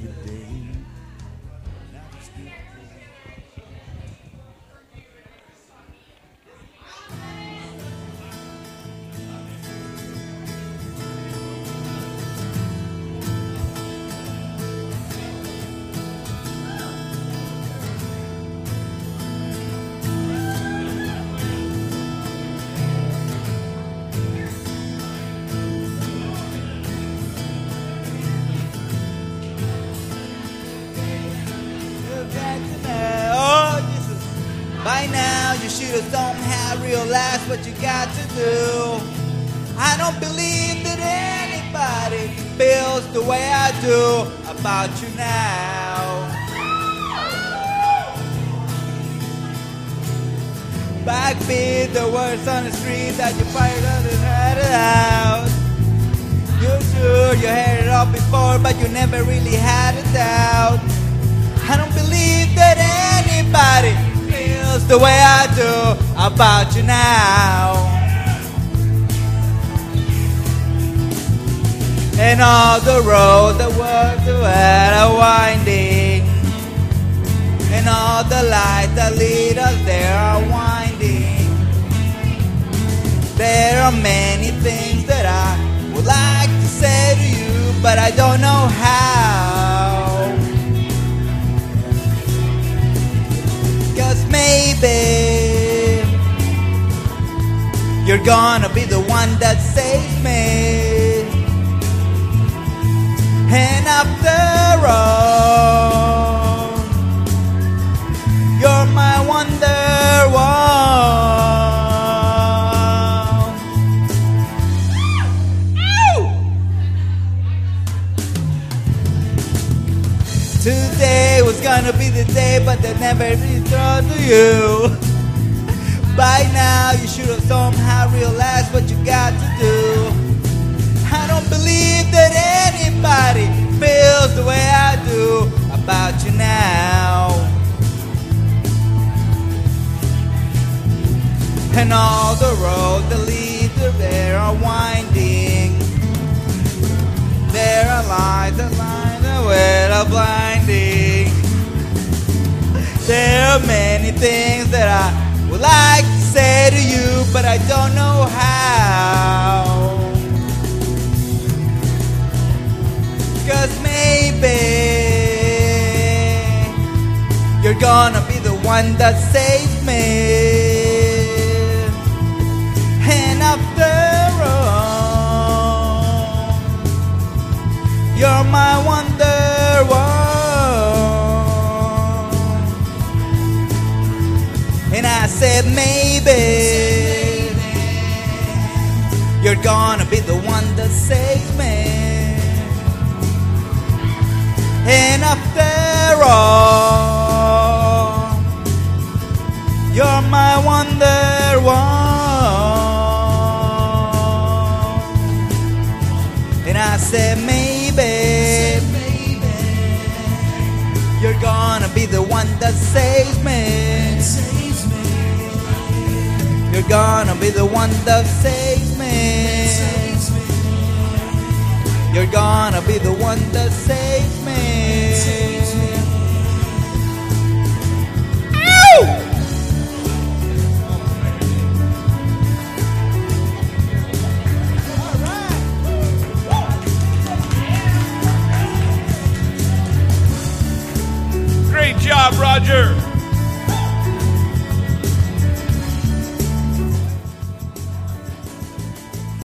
the day. By now you should have somehow realized what you got to do. I don't believe that anybody feels the way I do about you now. Backbeat the words on the street that you fired on and had it out. You're sure you had it all before, but you never really had a doubt. I don't believe that anybody feels the way I do about you now. And all the roads that work are winding, and all the lights that lead us there are winding. There are many things that I would like to say to you, but I don't know how. Maybe you're gonna be the one that saves me. And after all, you're my wonderwall. Today was gonna be the day, but they never returned to you. By now you should have somehow realized what you got to do. I don't believe that anybody feels the way I do about you now. And all the roads that lead to there are winding. There are lights that line the way of blinding. There are many things that I would like to say to you, but I don't know how. 'Cause maybe you're gonna be the one that saves me. And after all, you're my wonderwall. And I said maybe you're gonna be the one that saves me. And after all, you're my wonderwall. And I said maybe you're gonna be the one that saves me. You're gonna be the one that saves me. You're gonna be the one that saves me. Ow! Great job, Roger.